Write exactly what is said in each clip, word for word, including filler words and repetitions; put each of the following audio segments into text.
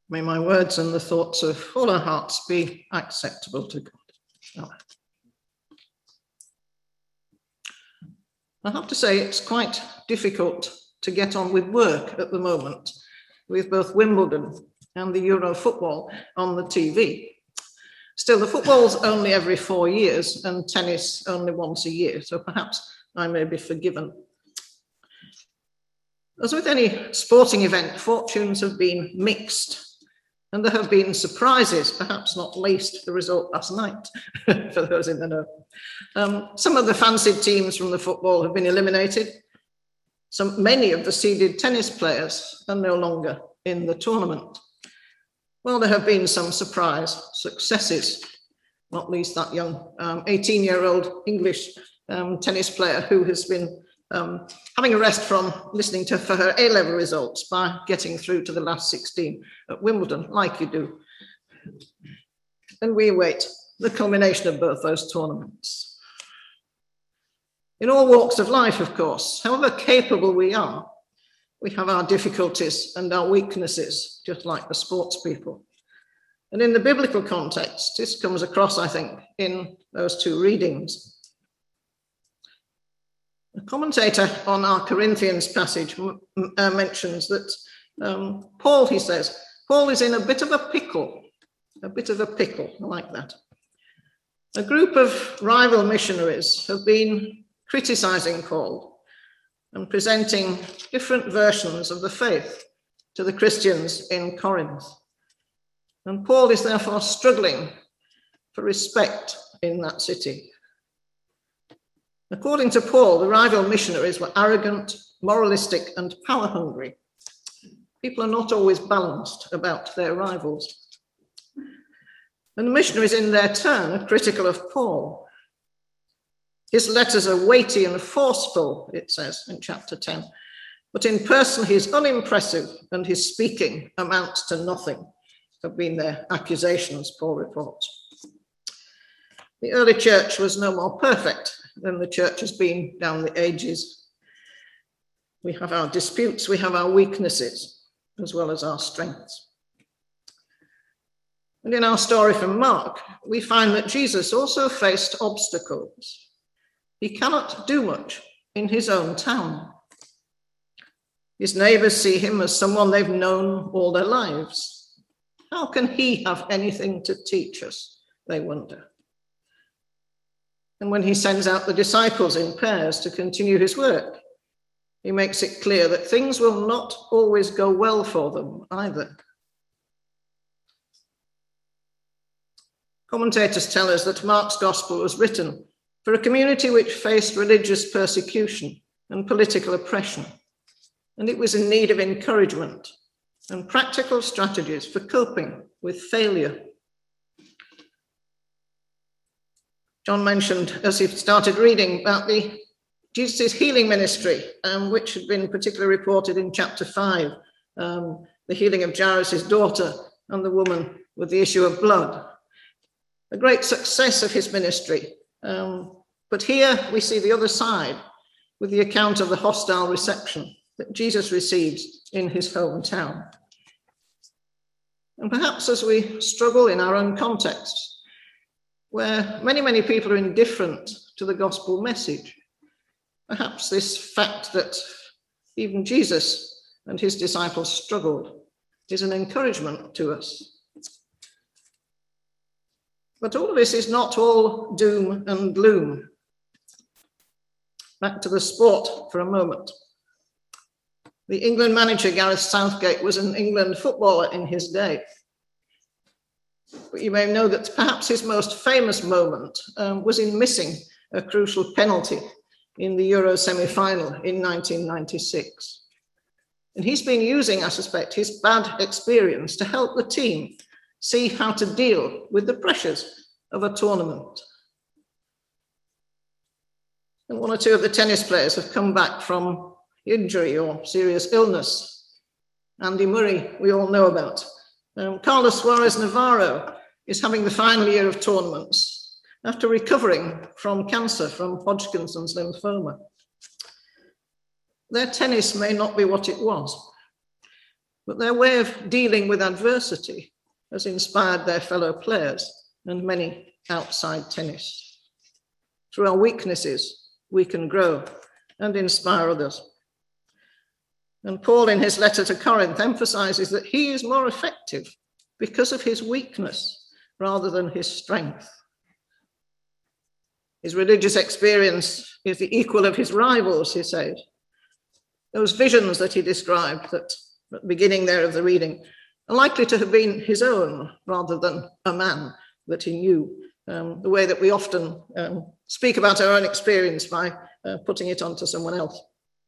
May my words and the thoughts of all our hearts be acceptable to God. Amen. I have to say it's quite difficult to get on with work at the moment, with both Wimbledon and the Euro football on the T V. Still, the football's only every four years and tennis only once a year, so perhaps I may be forgiven. As with any sporting event, fortunes have been mixed, and there have been surprises, perhaps not least the result last night, for those in the know. Um, some of the fancied teams from the football have been eliminated. Some, many of the seeded tennis players are no longer in the tournament. Well, there have been some surprise successes, not least that young um, eighteen-year-old English um, tennis player who has been um, having a rest from listening to for her A-level results by getting through to the last sixteen at Wimbledon, like you do. And we await the culmination of both those tournaments. In all walks of life, of course, however capable we are, we have our difficulties and our weaknesses, just like the sports people. And in the biblical context, this comes across, I think, in those two readings. A commentator on our Corinthians passage uh, mentions that um, Paul, he says, Paul is in a bit of a pickle, a bit of a pickle, I like that. A group of rival missionaries have been criticizing Paul and presenting different versions of the faith to the Christians in Corinth. And Paul is therefore struggling for respect in that city. According to Paul, the rival missionaries were arrogant, moralistic, and power-hungry. People are not always balanced about their rivals. And the missionaries, in their turn, are critical of Paul. His letters are weighty and forceful, it says in chapter ten, but in person he is unimpressive and his speaking amounts to nothing, have been their accusations, Paul reports. The early church was no more perfect than the church has been down the ages. We have our disputes, we have our weaknesses, as well as our strengths. And in our story from Mark, we find that Jesus also faced obstacles. He cannot do much in his own town. His neighbors see him as someone they've known all their lives. How can he have anything to teach us, they wonder. And when he sends out the disciples in pairs to continue his work, he makes it clear that things will not always go well for them either. Commentators tell us that Mark's gospel was written for a community which faced religious persecution and political oppression, and it was in need of encouragement and practical strategies for coping with failure. John mentioned, as he started reading, about the Jesus' healing ministry, um, which had been particularly reported in chapter five, um, the healing of Jairus' daughter and the woman with the issue of blood. A great success of his ministry. Um, but here we see the other side with the account of the hostile reception that Jesus receives in his hometown. And perhaps as we struggle in our own contexts, where many, many people are indifferent to the gospel message, perhaps this fact that even Jesus and his disciples struggled is an encouragement to us. But all of this is not all doom and gloom. Back to the sport for a moment. The England manager, Gareth Southgate, was an England footballer in his day. But you may know that perhaps his most famous moment um, was in missing a crucial penalty in the Euro semi-final in nineteen ninety-six. And he's been using, I suspect, his bad experience to help the team see how to deal with the pressures of a tournament. And one or two of the tennis players have come back from injury or serious illness. Andy Murray, we all know about. Um, Carlos Suarez Navarro is having the final year of tournaments after recovering from cancer from Hodgkin's lymphoma. Their tennis may not be what it was, but their way of dealing with adversity has inspired their fellow players and many outside tennis. Through our weaknesses, we can grow and inspire others. And Paul, in his letter to Corinth, emphasizes that he is more effective because of his weakness rather than his strength. His religious experience is the equal of his rivals, he says. Those visions that he described that at the beginning there of the reading are likely to have been his own rather than a man that he knew, um, the way that we often um, speak about our own experience by uh, putting it onto someone else.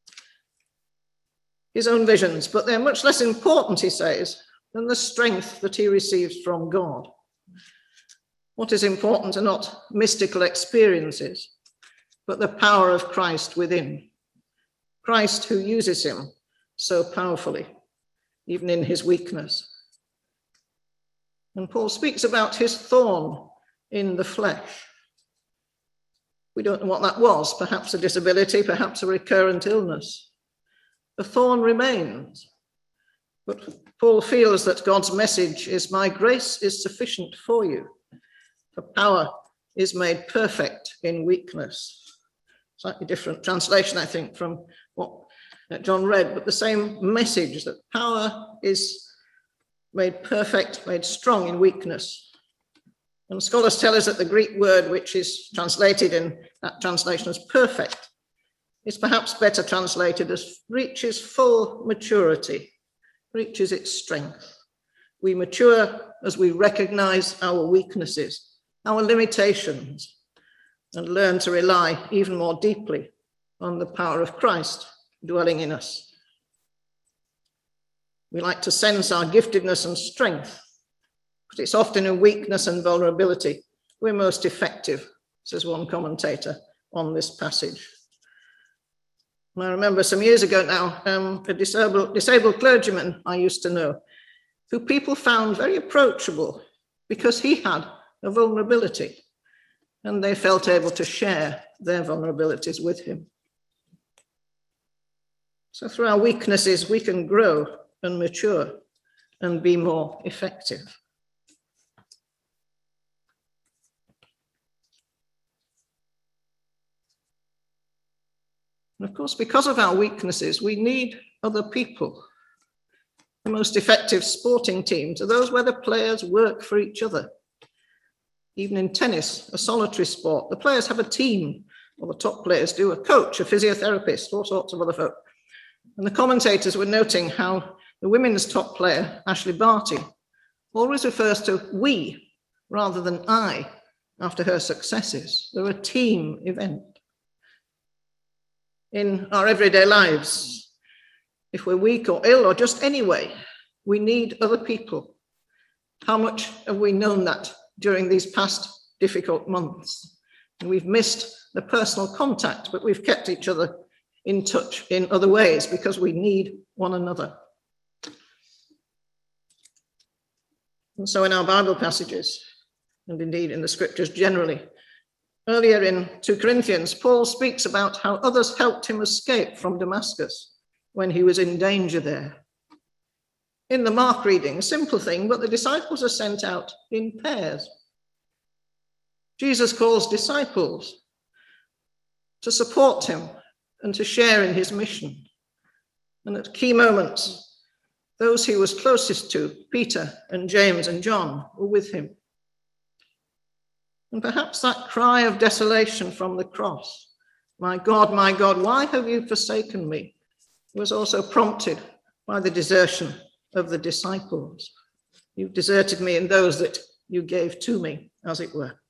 His own visions, but they're much less important, he says, than the strength that he receives from God. What is important are not mystical experiences, but the power of Christ within. Christ who uses him so powerfully, even in his weakness. And Paul speaks about his thorn in the flesh. We don't know what that was, perhaps a disability, perhaps a recurrent illness. The thorn remains, but Paul feels that God's message is, my grace is sufficient for you, for power is made perfect in weakness. Slightly different translation, I think, from what John read, but the same message that power is made perfect, made strong in weakness. And scholars tell us that the Greek word, which is translated in that translation as perfect, is perhaps better translated as reaches full maturity, reaches its strength. We mature as we recognize our weaknesses, our limitations, and learn to rely even more deeply on the power of Christ dwelling in us. We like to sense our giftedness and strength, but it's often in weakness and vulnerability we're most effective, says one commentator on this passage. And I remember some years ago now, um, a disabled, disabled clergyman I used to know, who people found very approachable because he had a vulnerability, and they felt able to share their vulnerabilities with him. So through our weaknesses, we can grow and mature and be more effective. And of course, because of our weaknesses, we need other people. The most effective sporting teams are those where the players work for each other. Even in tennis, a solitary sport, the players have a team, or the top players do, a coach, a physiotherapist, all sorts of other folk. And the commentators were noting how the women's top player, Ashley Barty, always refers to we rather than I after her successes. They're a team event. In our everyday lives, if we're weak or ill or just anyway, we need other people. How much have we known that during these past difficult months? And we've missed the personal contact, but we've kept each other in touch in other ways because we need one another. And so in our Bible passages, and indeed in the scriptures generally, earlier in Second Corinthians, Paul speaks about how others helped him escape from Damascus when he was in danger there. In the Mark reading, a simple thing, but the disciples are sent out in pairs. Jesus calls disciples to support him and to share in his mission. And at key moments, those he was closest to, Peter and James and John, were with him. And perhaps that cry of desolation from the cross, my God, my God, why have you forsaken me, was also prompted by the desertion of the disciples. You've deserted me and those that you gave to me, as it were.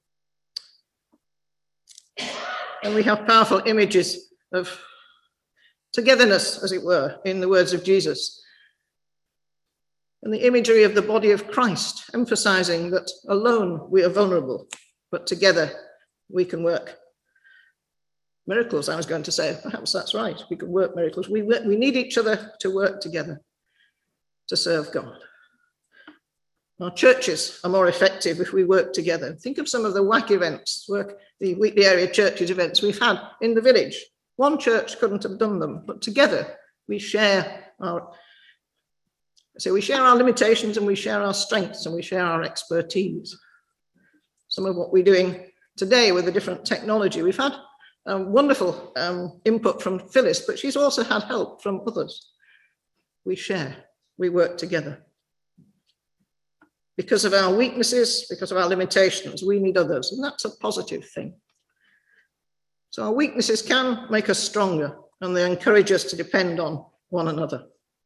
And we have powerful images of togetherness, as it were, in the words of Jesus. And the imagery of the body of Christ, emphasizing that alone we are vulnerable, but together we can work miracles, I was going to say. Perhaps that's right. We can work miracles. We, we need each other to work together to serve God. Our churches are more effective if we work together. Think of some of the W A C events, work, the weekly area churches events we've had in the village. One church couldn't have done them, but together we share our So we share our limitations and we share our strengths and we share our expertise. Some of what we're doing today with the different technology, we've had um, wonderful um, input from Phyllis, but she's also had help from others. We share, we work together. Because of our weaknesses, because of our limitations, we need others, and that's a positive thing. So our weaknesses can make us stronger, and they encourage us to depend on one another.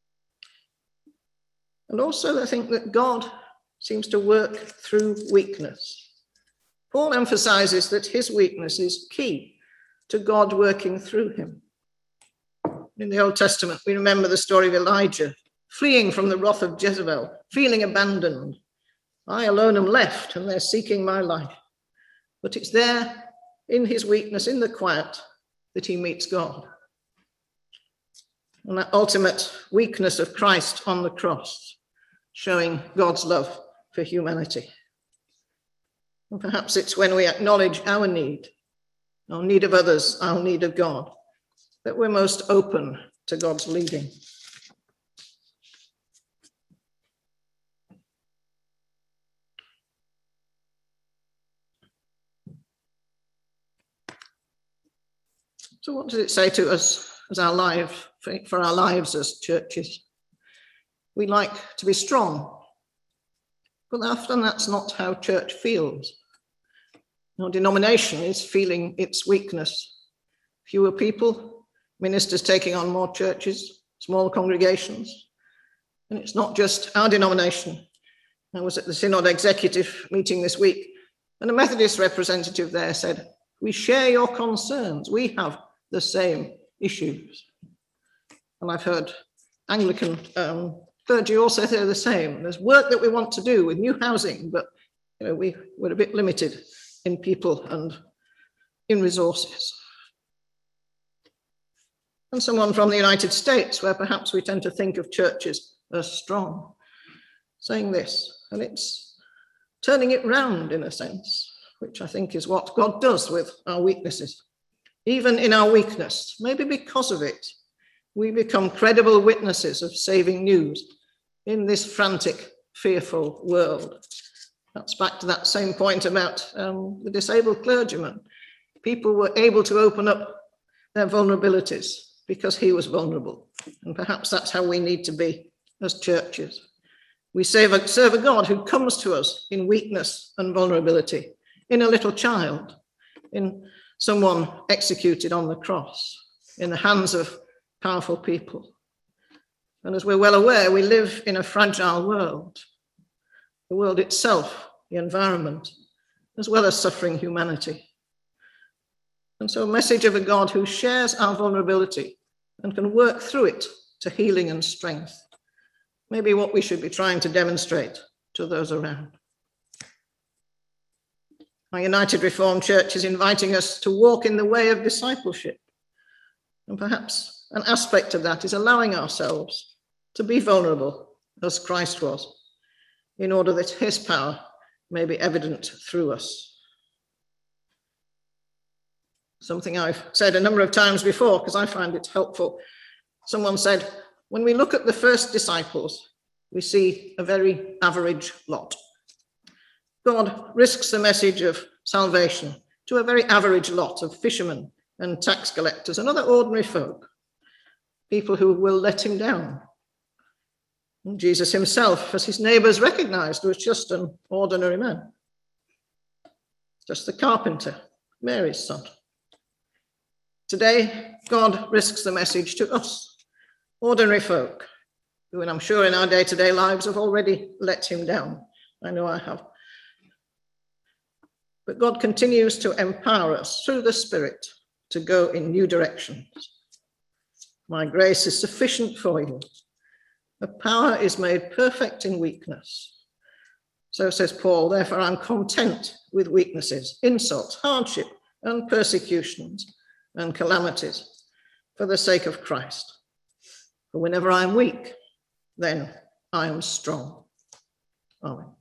And also, I think that God seems to work through weakness. Paul emphasizes that his weakness is key to God working through him. In the Old Testament, we remember the story of Elijah, fleeing from the wrath of Jezebel, feeling abandoned. I alone am left, and they're seeking my life. But it's there, in his weakness, in the quiet, that he meets God. And that ultimate weakness of Christ on the cross, showing God's love for humanity. And perhaps it's when we acknowledge our need, our need of others, our need of God, that we're most open to God's leading. So what does it say to us as our life, for our lives as churches? We like to be strong, but often that's not how church feels. Our denomination is feeling its weakness. Fewer people, ministers taking on more churches, small congregations. And it's not just our denomination. I was at the Synod executive meeting this week, and a Methodist representative there said, we share your concerns. We have the same issues. And I've heard Anglican um, clergy also say the same. There's work that we want to do with new housing, but you know, we, we're a bit limited in people and in resources. And someone from the United States, where perhaps we tend to think of churches as strong, saying this, and it's turning it round in a sense, which I think is what God does with our weaknesses. Even in our weakness, maybe because of it, we become credible witnesses of saving news in this frantic, fearful world. That's back to that same point about um, the disabled clergyman. People were able to open up their vulnerabilities because he was vulnerable. And perhaps that's how we need to be as churches. We serve a, serve a God who comes to us in weakness and vulnerability, in a little child, in someone executed on the cross, in the hands of powerful people. And as we're well aware, we live in a fragile world. The world itself, the environment, as well as suffering humanity. And so a message of a God who shares our vulnerability and can work through it to healing and strength. Maybe what we should be trying to demonstrate to those around. Our United Reformed Church is inviting us to walk in the way of discipleship. And perhaps an aspect of that is allowing ourselves to be vulnerable as Christ was, in order that his power may be evident through us. Something I've said a number of times before, because I find it helpful. Someone said, when we look at the first disciples, we see a very average lot. God risks the message of salvation to a very average lot of fishermen and tax collectors and other ordinary folk, people who will let him down. And Jesus himself, as his neighbors recognized, was just an ordinary man, just the carpenter, Mary's son. Today, God risks the message to us, ordinary folk, who, and I'm sure in our day-to-day lives, have already let him down. I know I have. But God continues to empower us through the Spirit to go in new directions. My grace is sufficient for you. The power is made perfect in weakness. So says Paul, therefore I'm content with weaknesses, insults, hardship, and persecutions, and calamities, for the sake of Christ. For whenever I am weak, then I am strong. Amen.